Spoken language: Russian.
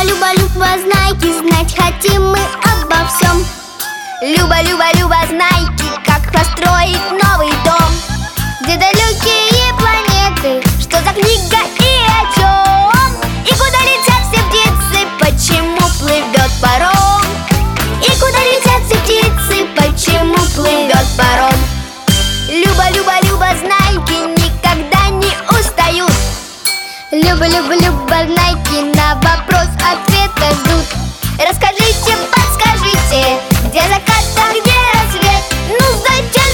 Люба, Люба, знайки, знать хотим мы обо всем. Люба, Люба, Люба, знайки, как построить новый дом. Где далекие планеты, что за книга и о чем? И куда летят все птицы, почему плывет паром? И куда летят все птицы, почему плывет паром? Люба, Люба, Люба, знайки никогда не устают. Люба, Люба, Люба, знайки на вопрос ответа ждут. Расскажите, подскажите, где закат, а где рассвет? Ну зачем